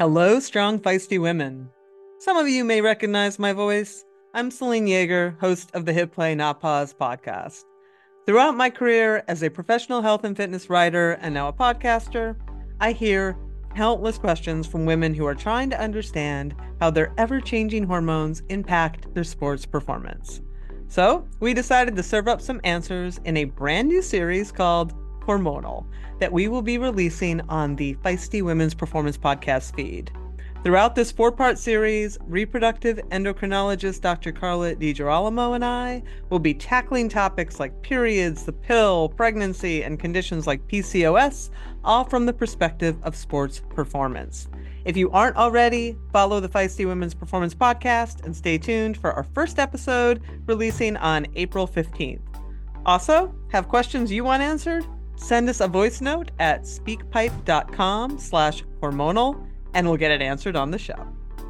Hello, strong, feisty women. Some of you may recognize my voice. I'm Celine Yeager, host of the Hit Play Not Pause podcast. Throughout my career as a professional health and fitness writer and now a podcaster, I hear countless questions from women who are trying to understand how their ever-changing hormones impact their sports performance. So, we decided to serve up some answers in a brand new series called Hormonal that we will be releasing on the Feisty Women's Performance Podcast feed. Throughout this 4-part series, reproductive endocrinologist Dr. Carla DiGirolamo and I will be tackling topics like periods, the pill, pregnancy, and conditions like PCOS, all from the perspective of sports performance. If you aren't already, follow the Feisty Women's Performance Podcast and stay tuned for our first episode releasing on April 15th. Also, have questions you want answered? Send us a voice note at speakpipe.com/hormonal and we'll get it answered on the show.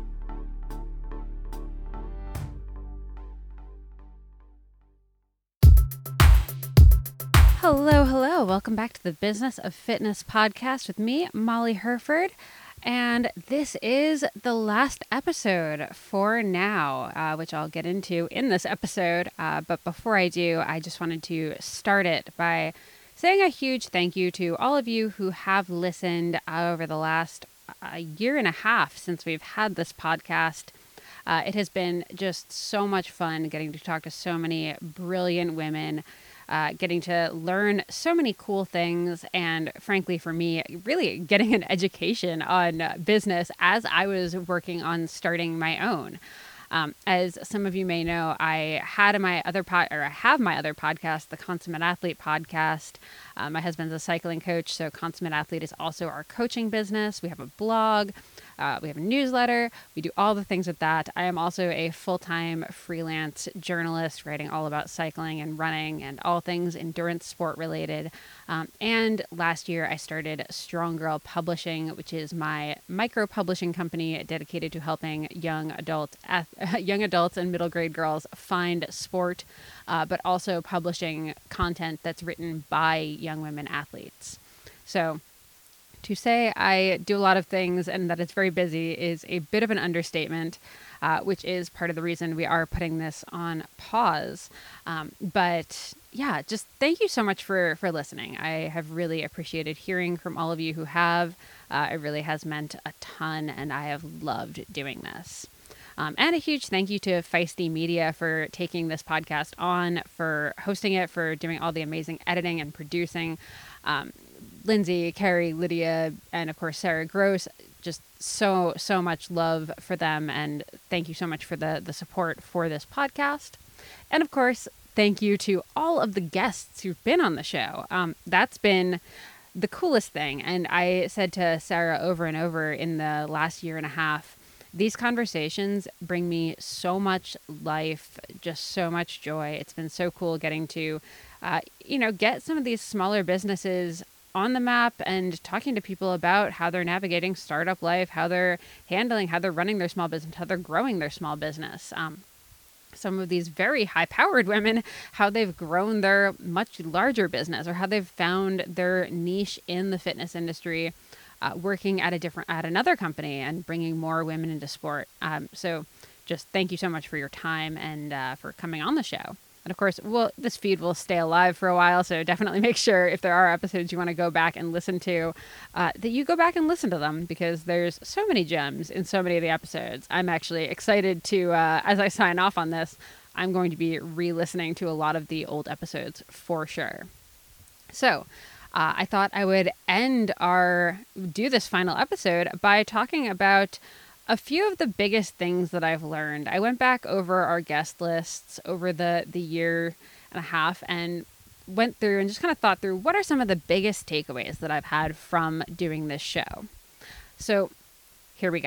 Hello. Welcome back to the Business of Fitness podcast with me, Molly Herford. And this is the last episode for now, which I'll get into in this episode. But before I do, I just wanted to start it by saying a huge thank you to all of you who have listened over the last year and a half since we've had this podcast. It has been just so much fun getting to talk to so many brilliant women, getting to learn so many cool things, and frankly, for me, really getting an education on business as I was working on starting my own. As some of you may know, I have my other podcast, the Consummate Athlete podcast. My husband's a cycling coach, so Consummate Athlete is also our coaching business. We have a blog. We have a newsletter. We do all the things with that. I am also a full-time freelance journalist writing all about cycling and running and all things endurance sport related. And last year I started Strong Girl Publishing, which is my micro publishing company dedicated to helping young adults and middle grade girls find sport, but also publishing content that's written by young women athletes. So to say I do a lot of things and that it's very busy is a bit of an understatement, which is part of the reason we are putting this on pause. But yeah, just thank you so much for listening. I have really appreciated hearing from all of you who have. It really has meant a ton, and I have loved doing this. And a huge thank you to Feisty Media for taking this podcast on, for hosting it, for doing all the amazing editing and producing. Lindsay, Carrie, Lydia, and of course, Sarah Gross, just so much love for them. And thank you so much for the support for this podcast. And of course, thank you to all of the guests who've been on the show. That's been the coolest thing. And I said to Sarah over and over in the last year and a half, these conversations bring me so much life, just so much joy. It's been so cool getting to, get some of these smaller businesses on the map and talking to people about how they're navigating startup life, how they're running their small business, how they're growing their small business. Some of these very high-powered women, how they've grown their much larger business or how they've found their niche in the fitness industry, working at another company and bringing more women into sport. So just thank you so much for your time and for coming on the show. And of course, this feed will stay alive for a while, so definitely make sure if there are episodes you want to go back and listen to, that you go back and listen to them, because there's so many gems in so many of the episodes. I'm actually excited to, as I sign off on this, I'm going to be re-listening to a lot of the old episodes for sure. So I thought I would do this final episode by talking about a few of the biggest things that I've learned. I went back over our guest lists over the year and a half and went through and just kind of thought through what are some of the biggest takeaways that I've had from doing this show. So here we go.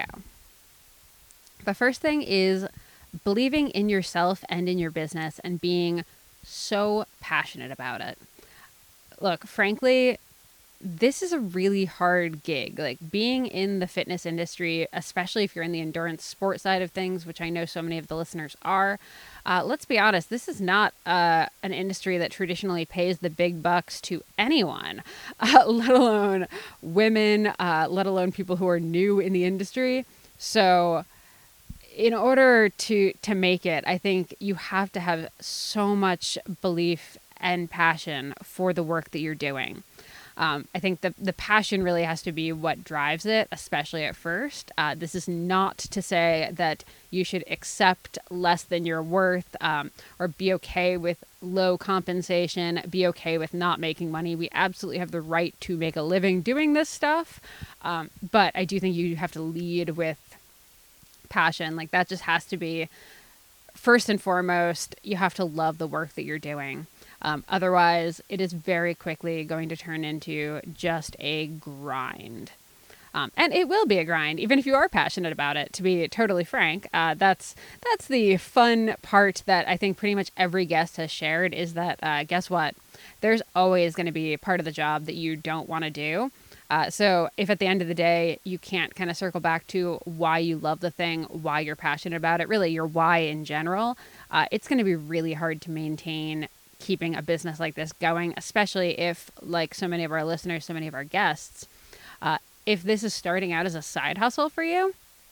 The first thing is believing in yourself and in your business and being so passionate about it. Look, frankly, this is a really hard gig. Like being in the fitness industry, especially if you're in the endurance sport side of things, which I know so many of the listeners are. Let's be honest, this is not an industry that traditionally pays the big bucks to anyone, let alone women, let alone people who are new in the industry. So in order to make it, I think you have to have so much belief and passion for the work that you're doing. I think the passion really has to be what drives it, especially at first. This is not to say that you should accept less than your worth, or be okay with low compensation, be okay with not making money. We absolutely have the right to make a living doing this stuff. But I do think you have to lead with passion. Like that just has to be first and foremost. You have to love the work that you're doing. Otherwise, it is very quickly going to turn into just a grind. And it will be a grind, even if you are passionate about it, to be totally frank. That's the fun part that I think pretty much every guest has shared is that, guess what? There's always going to be a part of the job that you don't want to do. So if at the end of the day, you can't kind of circle back to why you love the thing, why you're passionate about it, really your why in general, it's going to be really hard to maintain keeping a business like this going, especially if, like so many of our listeners, so many of our guests, if this is starting out as a side hustle for you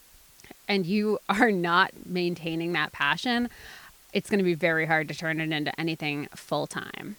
and you are not maintaining that passion, it's going to be very hard to turn it into anything full time.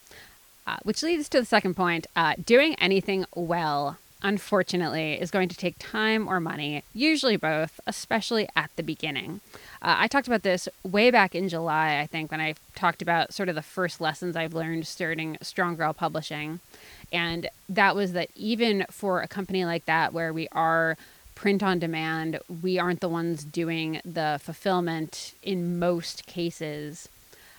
Which leads to the second point. Doing anything well, unfortunately, is going to take time or money, usually both, especially at the beginning. I talked about this way back in July, I think, when I talked about sort of the first lessons I've learned starting Strong Girl Publishing. And that was that even for a company like that, where we are print on demand, we aren't the ones doing the fulfillment in most cases.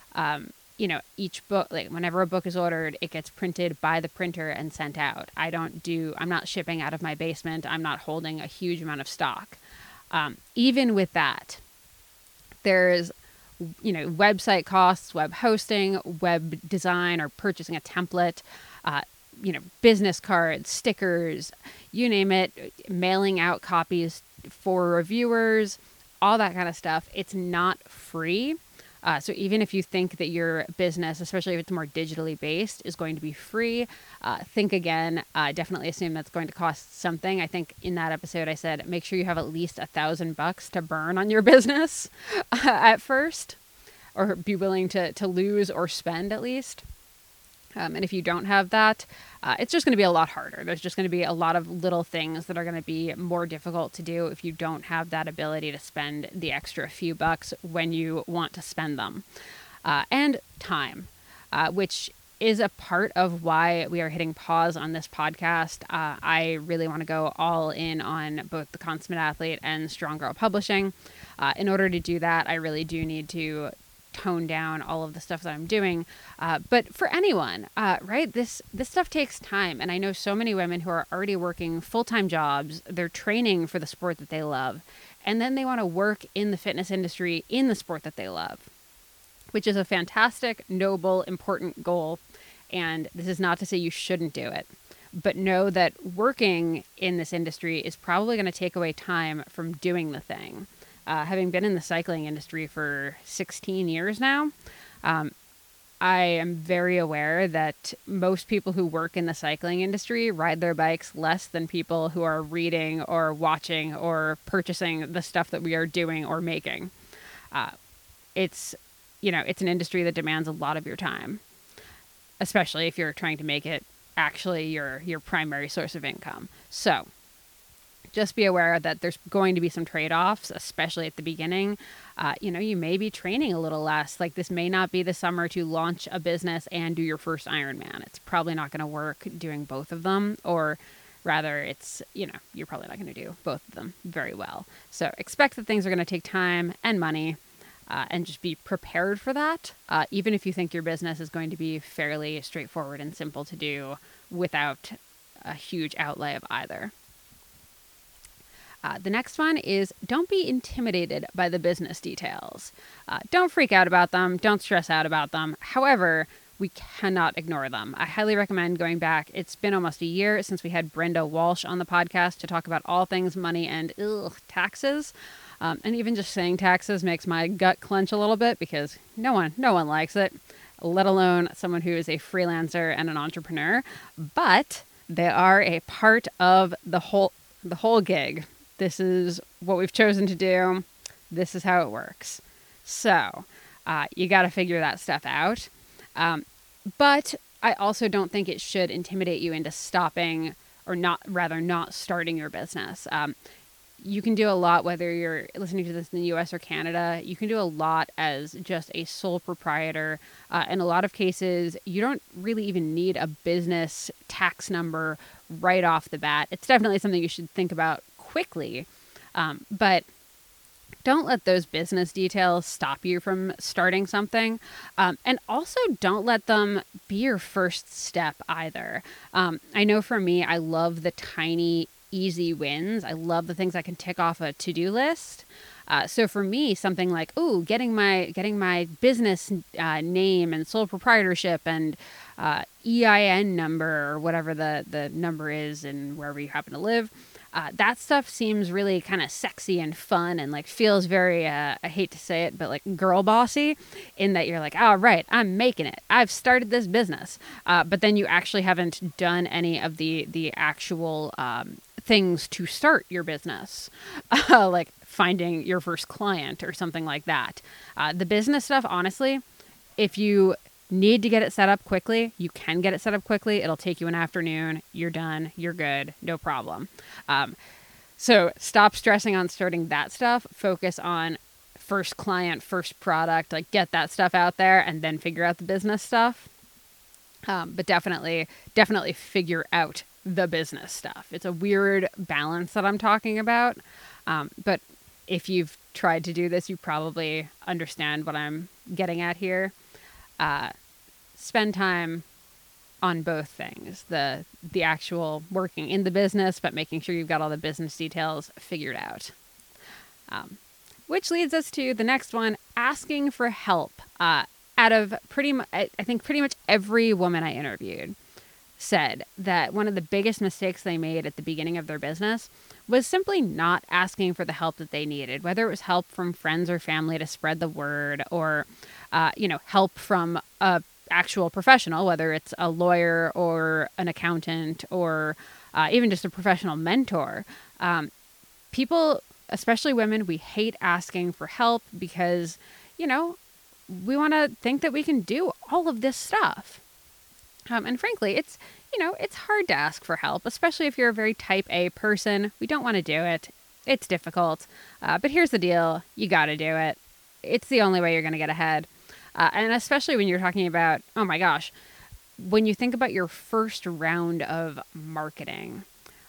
Each book, like whenever a book is ordered, it gets printed by the printer and sent out. I'm not shipping out of my basement. I'm not holding a huge amount of stock. Even with that, there's, website costs, web hosting, web design, or purchasing a template, business cards, stickers, you name it, mailing out copies for reviewers, all that kind of stuff. It's not free. So even if you think that your business, especially if it's more digitally based, is going to be free, think again. Definitely assume that's going to cost something. I think in that episode I said, make sure you have at least $1,000 to burn on your business at first, or be willing to lose or spend at least. And if you don't have that, it's just going to be a lot harder. There's just going to be a lot of little things that are going to be more difficult to do if you don't have that ability to spend the extra few bucks when you want to spend them. And time, which is a part of why we are hitting pause on this podcast. I really want to go all in on both The Consummate Athlete and Strong Girl Publishing. In order to do that, I really do need to tone down all of the stuff that I'm doing. But for anyone, right, this stuff takes time. And I know so many women who are already working full-time jobs. They're training for the sport that they love. And then they want to work in the fitness industry in the sport that they love, which is a fantastic, noble, important goal. And this is not to say you shouldn't do it. But know that working in this industry is probably going to take away time from doing the thing. Having been in the cycling industry for 16 years now, I am very aware that most people who work in the cycling industry ride their bikes less than people who are reading or watching or purchasing the stuff that we are doing or making. It's an industry that demands a lot of your time, especially if you're trying to make it actually your primary source of income. So just be aware that there's going to be some trade-offs, especially at the beginning. You may be training a little less. Like this may not be the summer to launch a business and do your first Ironman. It's probably not going to work doing both of them, or rather it's, you're probably not going to do both of them very well. So expect that things are going to take time and money, and just be prepared for that. Even if you think your business is going to be fairly straightforward and simple to do without a huge outlay of either. The next one is don't be intimidated by the business details. Don't freak out about them. Don't stress out about them. However, we cannot ignore them. I highly recommend going back. It's been almost a year since we had Brenda Walsh on the podcast to talk about all things money and taxes. And even just saying taxes makes my gut clench a little bit because no one likes it, let alone someone who is a freelancer and an entrepreneur. But they are a part of the whole gig. This is what we've chosen to do. This is how it works. So you got to figure that stuff out. But I also don't think it should intimidate you into stopping or not starting your business. You can do a lot, whether you're listening to this in the US or Canada. You can do a lot as just a sole proprietor. In a lot of cases, you don't really even need a business tax number right off the bat. It's definitely something you should think about quickly. But don't let those business details stop you from starting something. And also don't let them be your first step either. I know for me, I love the tiny, easy wins. I love the things I can tick off a to-do list. So for me, something like, getting my business name and sole proprietorship and EIN number or whatever the number is and wherever you happen to live. That stuff seems really kind of sexy and fun and like feels very, I hate to say it, but like girl bossy in that you're like, oh, right, I'm making it. I've started this business. But then you actually haven't done any of the actual things to start your business, like finding your first client or something like that. The business stuff, honestly, if you need to get it set up quickly, you can get it set up quickly. It'll take you an afternoon. You're done. You're good. No problem. So stop stressing on starting that stuff. Focus on first client, first product, like get that stuff out there and then figure out the business stuff. But definitely figure out the business stuff. It's a weird balance that I'm talking about. But if you've tried to do this, you probably understand what I'm getting at here. Spend time on both things, the actual working in the business, but making sure you've got all the business details figured out. Which leads us to the next one, asking for help. Out of I think pretty much every woman I interviewed said that one of the biggest mistakes they made at the beginning of their business was simply not asking for the help that they needed, whether it was help from friends or family to spread the word or, help from a actual professional, whether it's a lawyer or an accountant or even just a professional mentor. People, especially women, we hate asking for help because, we want to think that we can do all of this stuff. And frankly, it's hard to ask for help, especially if you're a very type A person. We don't want to do it. It's difficult. But here's the deal. You got to do it. It's the only way you're going to get ahead. And especially when you're talking about, oh my gosh, when you think about your first round of marketing,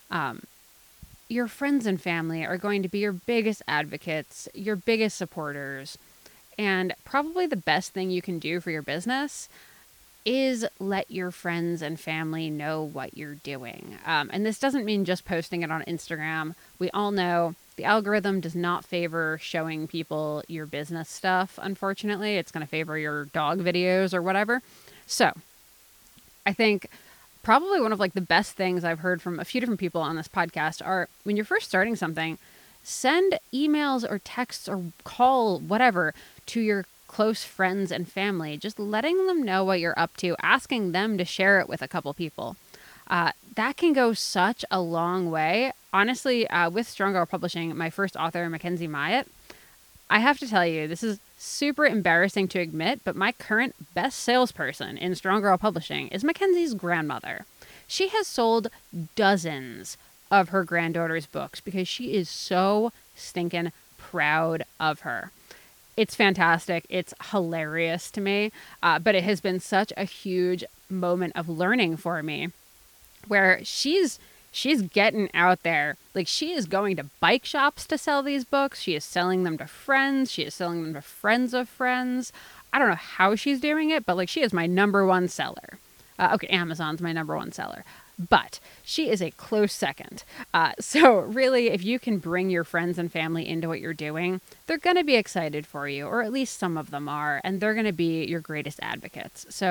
your friends and family are going to be your biggest advocates, your biggest supporters. And probably the best thing you can do for your business is let your friends and family know what you're doing. And this doesn't mean just posting it on Instagram. We all know the algorithm does not favor showing people your business stuff, unfortunately. It's going to favor your dog videos or whatever. So I think probably one of like the best things I've heard from a few different people on this podcast are when you're first starting something, send emails or texts or call whatever to your close friends and family, just letting them know what you're up to, asking them to share it with a couple people. That can go such a long way. Honestly, with Strong Girl Publishing, my first author, Mackenzie Myatt, I have to tell you, this is super embarrassing to admit, but my current best salesperson in Strong Girl Publishing is Mackenzie's grandmother. She has sold dozens of her granddaughter's books because she is so stinking proud of her. It's fantastic. It's hilarious to me, but it has been such a huge moment of learning for me where she's getting out there. Like, she is going to bike shops to sell these books. She is selling them to friends. She is selling them to friends of friends. I don't know how she's doing it, but like, she is my number one seller. Okay, Amazon's my number one seller, but she is a close second. So really, if you can bring your friends and family into what you're doing, they're going to be excited for you, or at least some of them are, and they're going to be your greatest advocates. So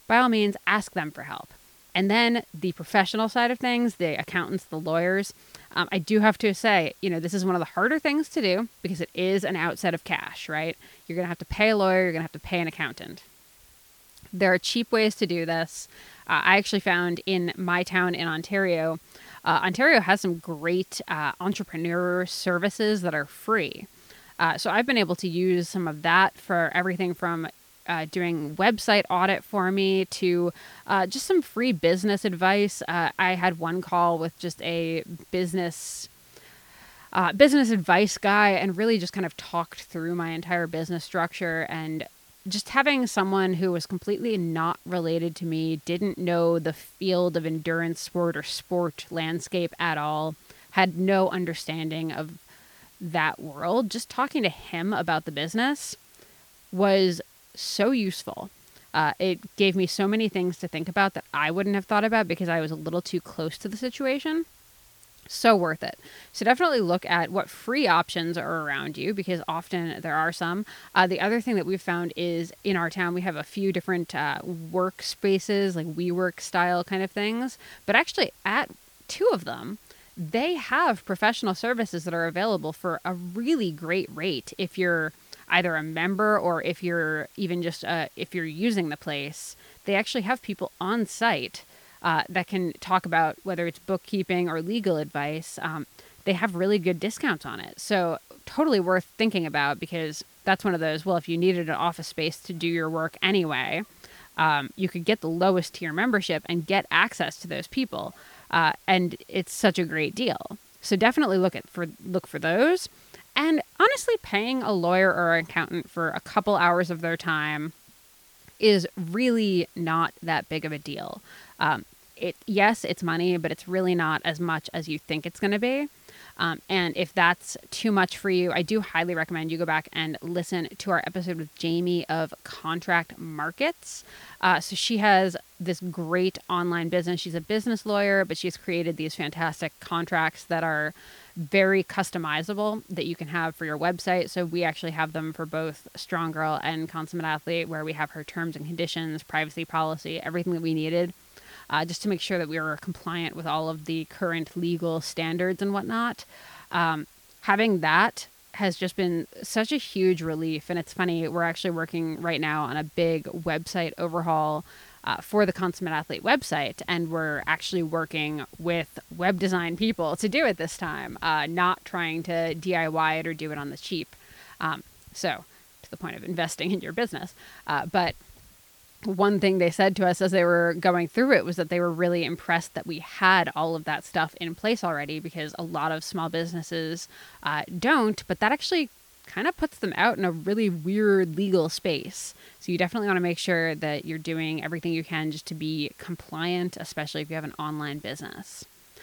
by all means, ask them for help. And then the professional side of things, the accountants, the lawyers, I do have to say, this is one of the harder things to do because it is an outset of cash, right? You're going to have to pay a lawyer. You're going to have to pay an accountant. There are cheap ways to do this. I actually found in my town in Ontario, Ontario has some great entrepreneur services that are free. So I've been able to use some of that for everything from doing website audit for me to just some free business advice. I had one call with just a business advice guy and really just kind of talked through my entire business structure, and just having someone who was completely not related to me, didn't know the field of endurance sport or sport landscape at all, had no understanding of that world. Just talking to him about the business was so useful. It gave me so many things to think about that I wouldn't have thought about because I was a little too close to the situation. So worth it. So definitely look at what free options are around you, because often there are some. The other thing that we've found is in our town, we have a few different workspaces, like WeWork style kind of things. But actually at two of them, they have professional services that are available for a really great rate if you're either a member or if you're even just if you're using the place. They actually have people on site that can talk about whether it's bookkeeping or legal advice. They have really good discounts on it. So totally worth thinking about, because that's one of those, well, if you needed an office space to do your work anyway, you could get the lowest tier membership and get access to those people. And it's such a great deal. So definitely look for those. And honestly, paying a lawyer or an accountant for a couple hours of their time is really not that big of a deal. Yes, it's money, but it's really not as much as you think it's going to be. And if that's too much for you, I do highly recommend you go back and listen to our episode with Jamie of Contract Markets. So she has this great online business. She's a business lawyer, but she's created these fantastic contracts that are very customizable that you can have for your website. So we actually have them for both Strong Girl and Consummate Athlete, where we have her terms and conditions, privacy policy, everything that we needed. Just to make sure that we were compliant with all of the current legal standards and whatnot. Having that has just been such a huge relief. And it's funny, we're actually working right now on a big website overhaul for the Consummate Athlete website. And we're actually working with web design people to do it this time, not trying to DIY it or do it on the cheap. So to the point of investing in your business. But one thing they said to us as they were going through it was that they were really impressed that we had all of that stuff in place already, because a lot of small businesses don't, but that actually kind of puts them out in a really weird legal space. So you definitely want to make sure that you're doing everything you can just to be compliant, especially if you have an online business.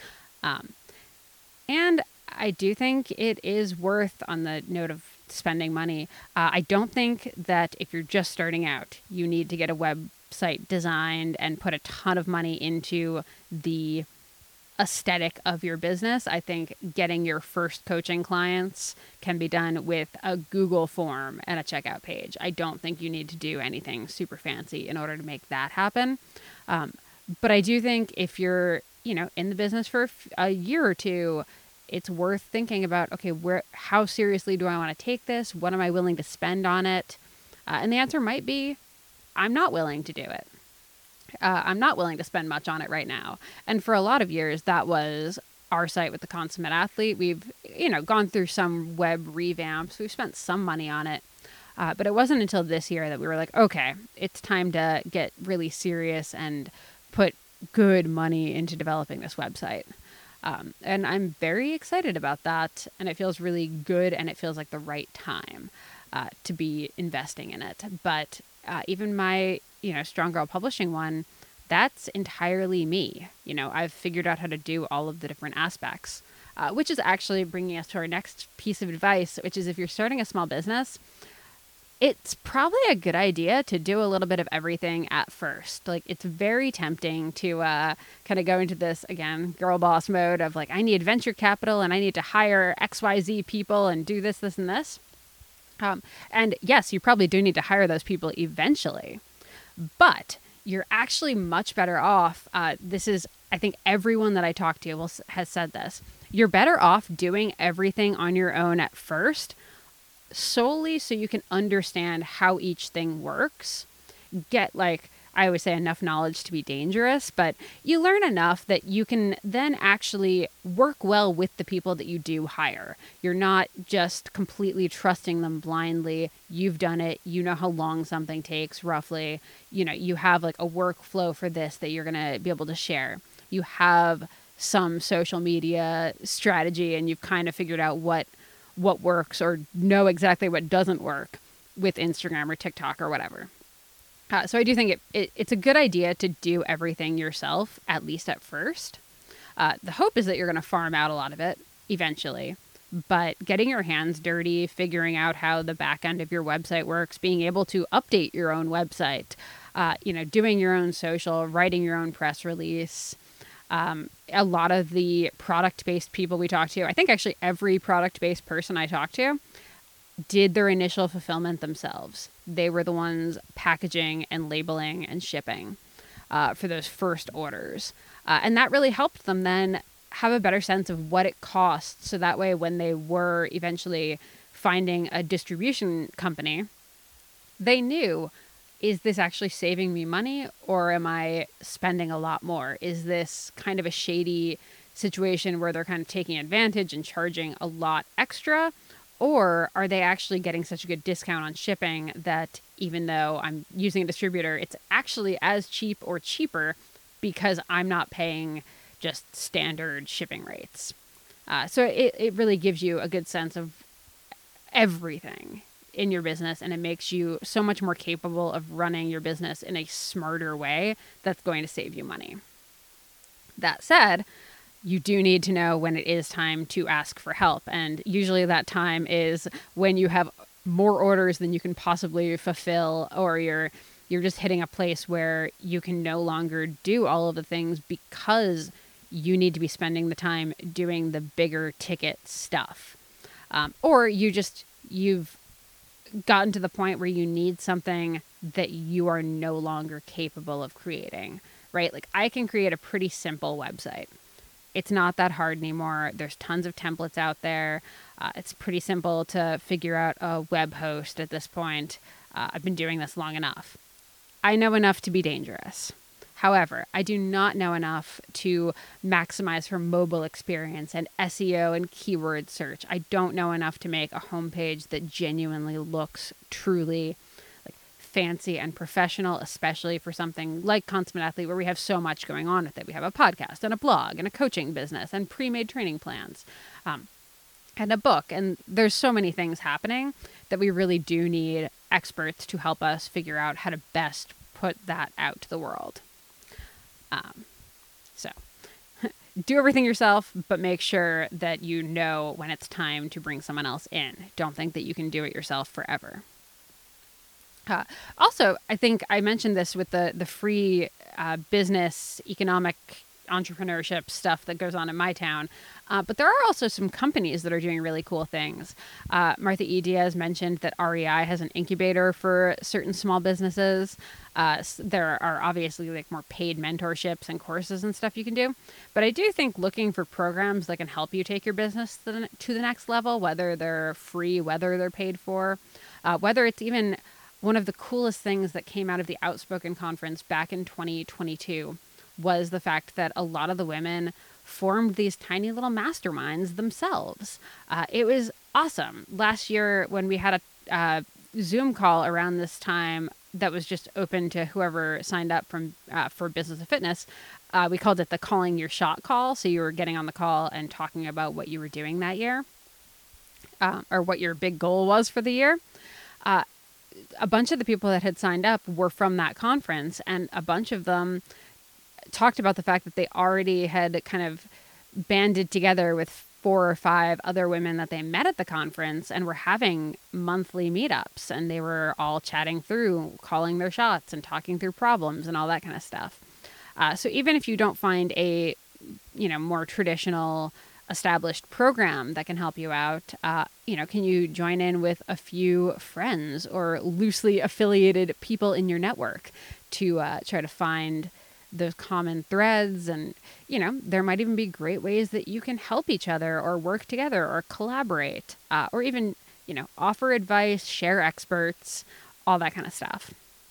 And I do think it is worth, on the note of spending money, I don't think that if you're just starting out, you need to get a website designed and put a ton of money into the aesthetic of your business. I think getting your first coaching clients can be done with a Google form and a checkout page. I don't think you need to do anything super fancy in order to make that happen. But I do think if you're, in the business for a year or two, it's worth thinking about, okay, how seriously do I want to take this? What am I willing to spend on it? And the answer might be, I'm not willing to do it. I'm not willing to spend much on it right now. And for a lot of years, that was our site with the Consummate Athlete. We've, gone through some web revamps. We've spent some money on it. But it wasn't until this year that we were like, okay, it's time to get really serious and put good money into developing this website. And I'm very excited about that. And it feels really good. And it feels like the right time to be investing in it. But even my, Strong Girl Publishing one, that's entirely me. I've figured out how to do all of the different aspects, which is actually bringing us to our next piece of advice, which is if you're starting a small business, it's probably a good idea to do a little bit of everything at first. Like, it's very tempting to kind of go into this, again, girl boss mode of like, I need venture capital and I need to hire XYZ people and do this, this, and this. And yes, you probably do need to hire those people eventually. But you're actually much better off. This is, I think everyone that I talk to has said this. You're better off doing everything on your own at first, solely so you can understand how each thing works. Get, like, I always say, enough knowledge to be dangerous, but you learn enough that you can then actually work well with the people that you do hire. You're not just completely trusting them blindly. You've done it. You know how long something takes roughly. You know, you have like a workflow for this that you're going to be able to share. You have some social media strategy and you've kind of figured out what works or know exactly what doesn't work with Instagram or TikTok or whatever. So I do think it's a good idea to do everything yourself, at least at first. The hope is that you're going to farm out a lot of it eventually. But getting your hands dirty, figuring out how the back end of your website works, being able to update your own website, doing your own social, writing your own press release. A lot of the product-based people we talk to, I think actually every product-based person I talk to did their initial fulfillment themselves. They were the ones packaging and labeling and shipping for those first orders. And that really helped them then have a better sense of what it costs. So that way, when they were eventually finding a distribution company, they knew, is this actually saving me money or am I spending a lot more? Is this kind of a shady situation where they're kind of taking advantage and charging a lot extra? Or are they actually getting such a good discount on shipping that even though I'm using a distributor, it's actually as cheap or cheaper because I'm not paying just standard shipping rates? So it really gives you a good sense of everything in your business, and it makes you so much more capable of running your business in a smarter way that's going to save you money. That said, you do need to know when it is time to ask for help. And usually that time is when you have more orders than you can possibly fulfill, or you're just hitting a place where you can no longer do all of the things because you need to be spending the time doing the bigger ticket stuff. Or you've gotten to the point where you need something that you are no longer capable of creating, right? Like, I can create a pretty simple website. It's not that hard anymore. There's tons of templates out there. It's pretty simple to figure out a web host at this point. I've been doing this long enough. I know enough to be dangerous. However, I do not know enough to maximize for mobile experience and SEO and keyword search. I don't know enough to make a homepage that genuinely looks truly fancy and professional, especially for something like Consummate Athlete, where we have so much going on with it. We have a podcast and a blog and a coaching business and pre-made training plans and a book. And there's so many things happening that we really do need experts to help us figure out how to best put that out to the world. So do everything yourself, but make sure that you know when it's time to bring someone else in. Don't think that you can do it yourself forever. Also, I think I mentioned this with the free business, economic entrepreneurship stuff that goes on in my town. But there are also some companies that are doing really cool things. Martha E. Diaz mentioned that REI has an incubator for certain small businesses. There are obviously like more paid mentorships and courses and stuff you can do. But I do think looking for programs that can help you take your business to the next level, whether they're free, whether they're paid for, whether it's even one of the coolest things that came out of the Outspoken conference back in 2022 was the fact that a lot of the women formed these tiny little masterminds themselves. It was awesome. Last year when we had a Zoom call around this time that was just open to whoever signed up for Business of Fitness, we called it the Calling Your Shot call. So you were getting on the call and talking about what you were doing that year, or what your big goal was for the year. A bunch of the people that had signed up were from that conference, and a bunch of them talked about the fact that they already had kind of banded together with 4 or 5 other women that they met at the conference and were having monthly meetups, and they were all chatting through, calling their shots and talking through problems and all that kind of stuff. So even if you don't find a more traditional established program that can help you out? Can you join in with a few friends or loosely affiliated people in your network to try to find those common threads? And, there might even be great ways that you can help each other or work together or collaborate, or even, offer advice, share experts, all that kind of stuff.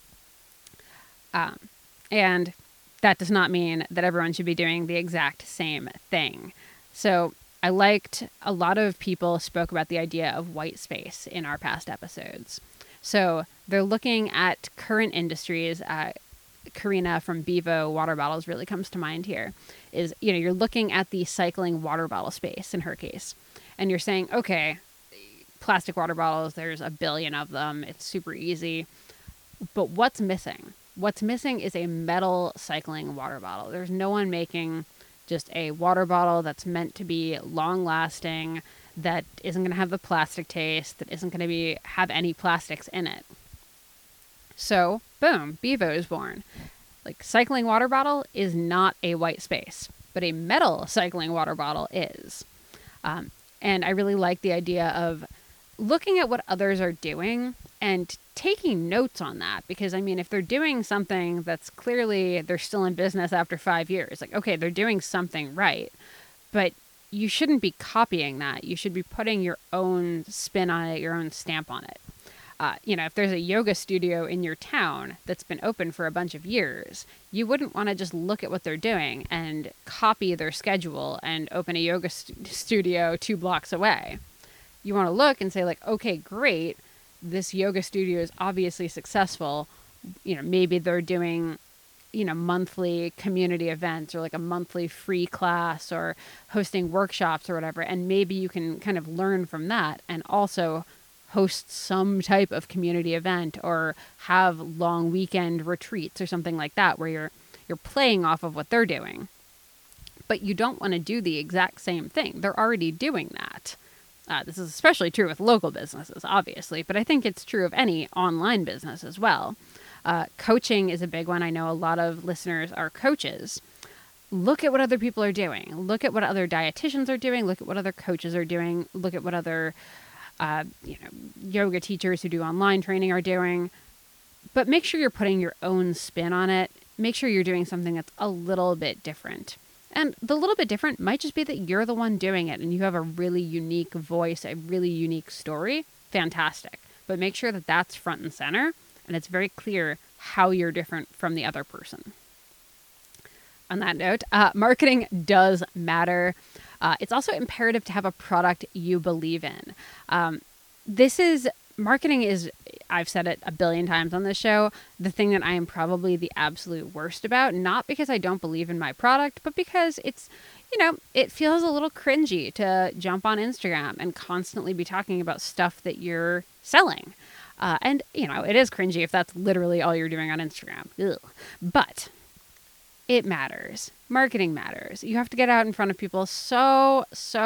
And that does not mean that everyone should be doing the exact same thing. So I liked a lot of people spoke about the idea of white space in our past episodes. So they're looking at current industries. Karina from Bevo Water Bottles really comes to mind here. Is, you're looking at the cycling water bottle space in her case. And you're saying, okay, plastic water bottles, there's a billion of them. It's super easy. But what's missing? What's missing is a metal cycling water bottle. There's no one making just a water bottle that's meant to be long lasting, that isn't going to have the plastic taste, that isn't going to have any plastics in it. So, boom, Bevo is born. Like, cycling water bottle is not a white space, but a metal cycling water bottle is. And I really like the idea of looking at what others are doing and taking notes on that. Because, if they're doing something that's clearly they're still in business after 5 years, like, okay, they're doing something right, but you shouldn't be copying that. You should be putting your own spin on it, your own stamp on it. If there's a yoga studio in your town that's been open for a bunch of years, you wouldn't want to just look at what they're doing and copy their schedule and open a yoga studio 2 blocks away. You want to look and say, like, okay, great, this yoga studio is obviously successful. Maybe they're doing, monthly community events or like a monthly free class or hosting workshops or whatever. And maybe you can kind of learn from that and also host some type of community event or have long weekend retreats or something like that where you're playing off of what they're doing. But you don't want to do the exact same thing. They're already doing that. This is especially true with local businesses, obviously, but I think it's true of any online business as well. Coaching is a big one. I know a lot of listeners are coaches. Look at what other people are doing. Look at what other dietitians are doing. Look at what other coaches are doing. Look at what other yoga teachers who do online training are doing. But make sure you're putting your own spin on it. Make sure you're doing something that's a little bit different. And the little bit different might just be that you're the one doing it and you have a really unique voice, a really unique story. Fantastic. But make sure that that's front and center and it's very clear how you're different from the other person. On that note, marketing does matter. It's also imperative to have a product you believe in. Marketing is, I've said it a billion times on this show, the thing that I am probably the absolute worst about, not because I don't believe in my product, but because it's, it feels a little cringy to jump on Instagram and constantly be talking about stuff that you're selling. And it is cringy if that's literally all you're doing on Instagram. Ugh. But it matters. Marketing matters. You have to get out in front of people so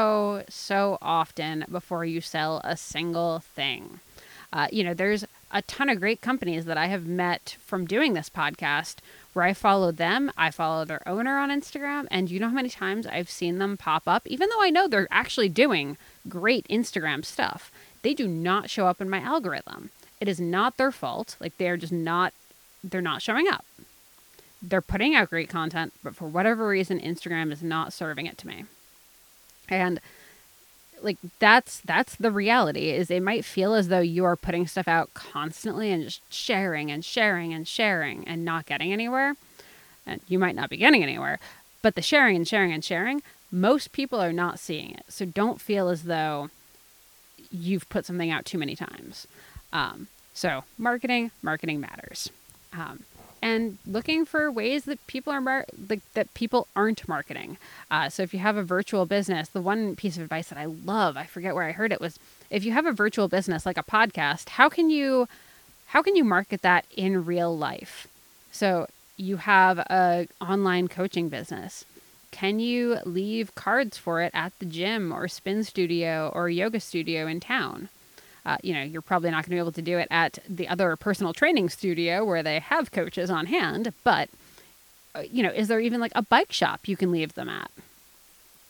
often before you sell a single thing. There's a ton of great companies that I have met from doing this podcast where I followed them. I follow their owner on Instagram. And you know how many times I've seen them pop up, even though I know they're actually doing great Instagram stuff. They do not show up in my algorithm. It is not their fault. Like, they're not showing up. They're putting out great content, but for whatever reason, Instagram is not serving it to me. And like, that's the reality, is it might feel as though you are putting stuff out constantly and just sharing and sharing and sharing and not getting anywhere. And you might not be getting anywhere, but the sharing and sharing and sharing, most people are not seeing it. So don't feel as though you've put something out too many times. So marketing matters. And looking for ways that people are that people aren't marketing. So if you have a virtual business, the one piece of advice that I love, I forget where I heard it, was if you have a virtual business like a podcast, how can you market that in real life? So you have a online coaching business. Can you leave cards for it at the gym or spin studio or yoga studio in town? You're probably not going to be able to do it at the other personal training studio where they have coaches on hand, but, is there even like a bike shop you can leave them at?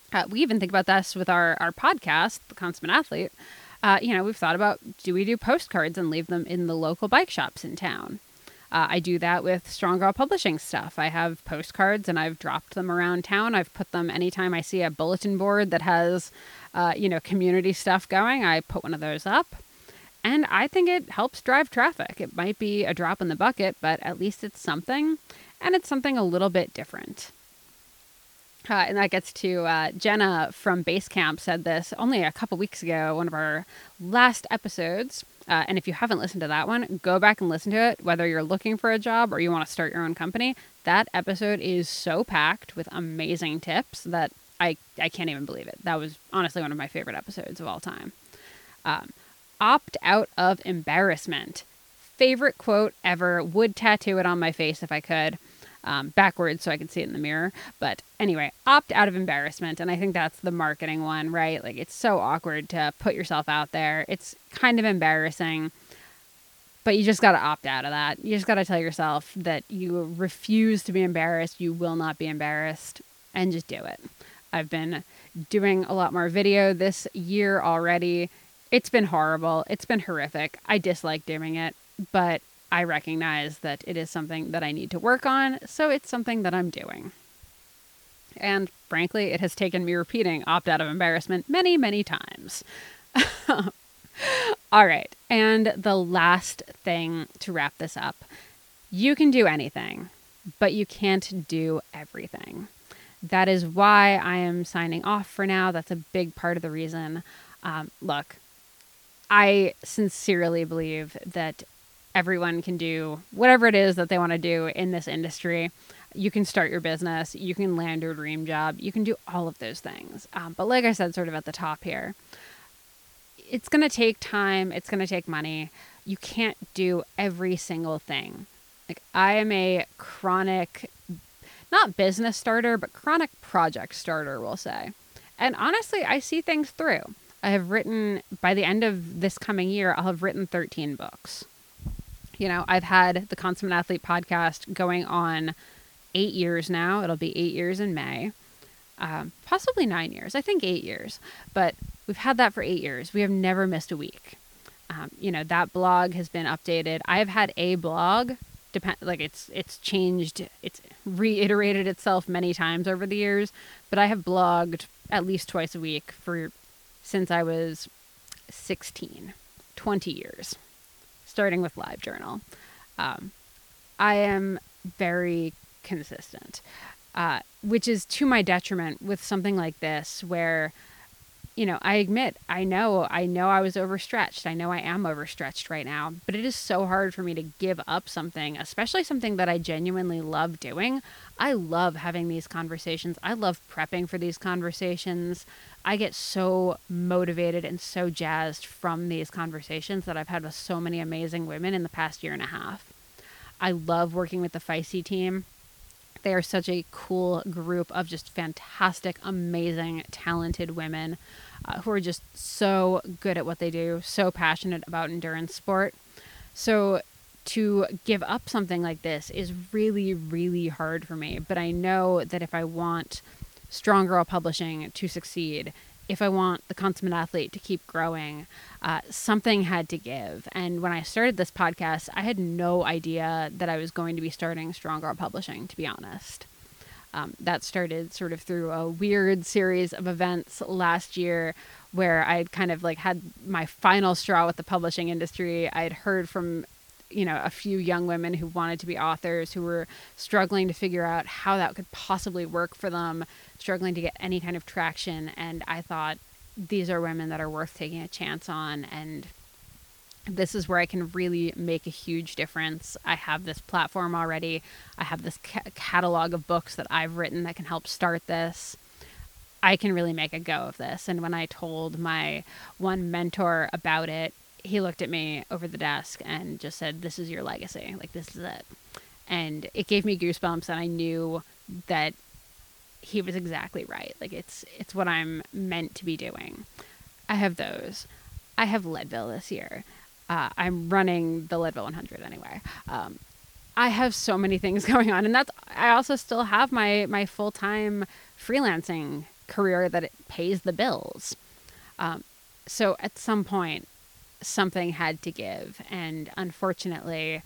We even think about this with our podcast, The Consummate Athlete. We've thought about, do we do postcards and leave them in the local bike shops in town? I do that with Strong Girl Publishing stuff. I have postcards and I've dropped them around town. I've put them anytime I see a bulletin board that has, community stuff going. I put one of those up. And I think it helps drive traffic. It might be a drop in the bucket, but at least it's something. And it's something a little bit different. And that gets to Jenna from Basecamp said this only a couple weeks ago, one of our last episodes. And if you haven't listened to that one, go back and listen to it, whether you're looking for a job or you want to start your own company. That episode is so packed with amazing tips that I can't even believe it. That was honestly one of my favorite episodes of all time. Opt out of embarrassment. Favorite quote ever. Would tattoo it on my face if I could. Backwards so I could see it in the mirror. But anyway, opt out of embarrassment. And I think that's the marketing one, right? Like, it's so awkward to put yourself out there. It's kind of embarrassing, but you just got to opt out of that. You just got to tell yourself that you refuse to be embarrassed. You will not be embarrassed, and just do it. I've been doing a lot more video this year already. It's been horrible. It's been horrific. I dislike doing it, but I recognize that it is something that I need to work on, so it's something that I'm doing. And frankly, it has taken me repeating opt out of embarrassment many, many times. All right, and the last thing to wrap this up. You can do anything, but you can't do everything. That is why I am signing off for now. That's a big part of the reason. Look, I sincerely believe that everyone can do whatever it is that they want to do in this industry. You can start your business. You can land your dream job. You can do all of those things. But like I said, sort of at the top here, it's going to take time. It's going to take money. You can't do every single thing. Like, I am a chronic, not business starter, but chronic project starter, we'll say. And honestly, I see things through. I have written, by the end of this coming year, I'll have written 13 books. I've had the Consummate Athlete podcast going on 8 years now. It'll be 8 years in May. Possibly 9 years. I think 8 years. But we've had that for 8 years. We have never missed a week. That blog has been updated. I have had a blog, it's changed. It's reiterated itself many times over the years. But I have blogged at least twice a week since I was 16, 20 years. Starting with LiveJournal. I am very consistent, which is to my detriment with something like this where, I admit, I know I was overstretched. I know I am overstretched right now, but it is so hard for me to give up something, especially something that I genuinely love doing. I love having these conversations. I love prepping for these conversations. I get so motivated and so jazzed from these conversations that I've had with so many amazing women in the past year and a half. I love working with the Feisty team. They are such a cool group of just fantastic, amazing, talented women who are just so good at what they do, so passionate about endurance sport. So to give up something like this is really, really hard for me. But I know that if I want Strong Girl Publishing to succeed, if I want the Consummate Athlete to keep growing, something had to give. And when I started this podcast, I had no idea that I was going to be starting Strong Girl Publishing, to be honest. That started sort of through a weird series of events last year where I'd kind of had my final straw with the publishing industry. I'd heard from a few young women who wanted to be authors, who were struggling to figure out how that could possibly work for them, struggling to get any kind of traction. And I thought, these are women that are worth taking a chance on. And this is where I can really make a huge difference. I have this platform already. I have this catalog of books that I've written that can help start this. I can really make a go of this. And when I told my one mentor about it, he looked at me over the desk and just said, "This is your legacy. This is it." And it gave me goosebumps, and I knew that he was exactly right. It's what I'm meant to be doing. I have those. I have Leadville this year. I'm running the Leadville 100 anyway. I have so many things going on, and I also still have my full-time freelancing career that it pays the bills. So at some point, something had to give. And unfortunately,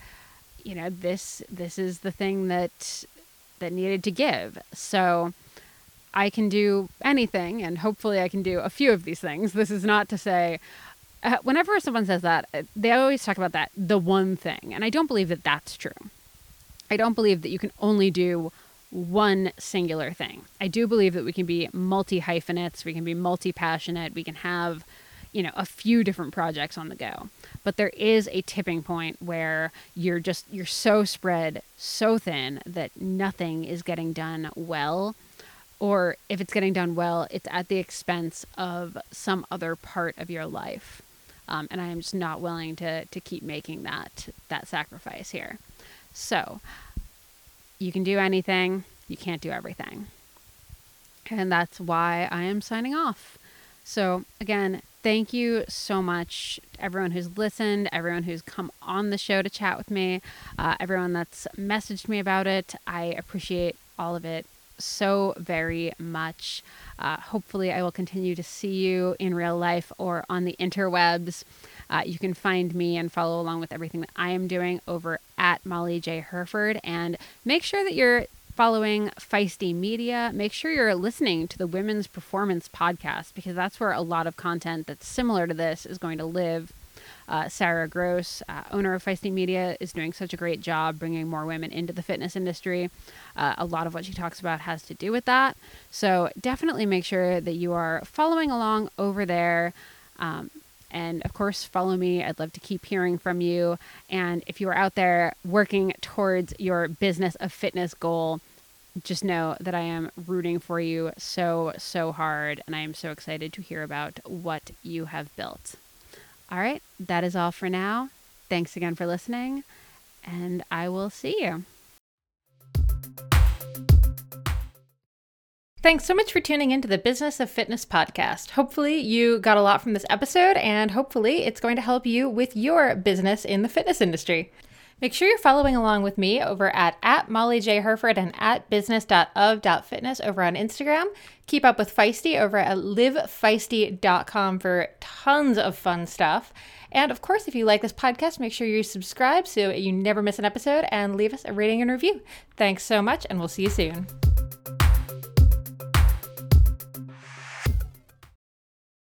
this is the thing that needed to give. So I can do anything, and hopefully I can do a few of these things. This is not to say, whenever someone says that, they always talk about the one thing. And I don't believe that that's true. I don't believe that you can only do one singular thing. I do believe that we can be multi-hyphenates, we can be multi-passionate, we can have, a few different projects on the go. But there is a tipping point where you're so spread so thin that nothing is getting done well. Or if it's getting done well, it's at the expense of some other part of your life. And I am just not willing to keep making that sacrifice here. So you can do anything, you can't do everything. And that's why I am signing off. So again, thank you so much, everyone who's listened, everyone who's come on the show to chat with me, everyone that's messaged me about it. I appreciate all of it so very much. Hopefully I will continue to see you in real life or on the interwebs. You can find me and follow along with everything that I am doing over at Molly J. Herford. And make sure that you're following Feisty Media. Make sure you're listening to the Women's Performance Podcast, because that's where a lot of content that's similar to this is going to live. Sarah Gross, owner of Feisty Media, is doing such a great job bringing more women into the fitness industry. A lot of what she talks about has to do with that. So definitely make sure that you are following along over there. And of course, follow me. I'd love to keep hearing from you. And if you are out there working towards your business of fitness goal, just know that I am rooting for you so, so hard. And I am so excited to hear about what you have built. All right, that is all for now. Thanks again for listening, and I will see you. Thanks so much for tuning into the Business of Fitness podcast. Hopefully you got a lot from this episode, and hopefully it's going to help you with your business in the fitness industry. Make sure you're following along with me over at Molly J. Herford and at business.of.fitness over on Instagram. Keep up with Feisty over at livefeisty.com for tons of fun stuff. And of course, if you like this podcast, make sure you subscribe so you never miss an episode, and leave us a rating and review. Thanks so much, and we'll see you soon.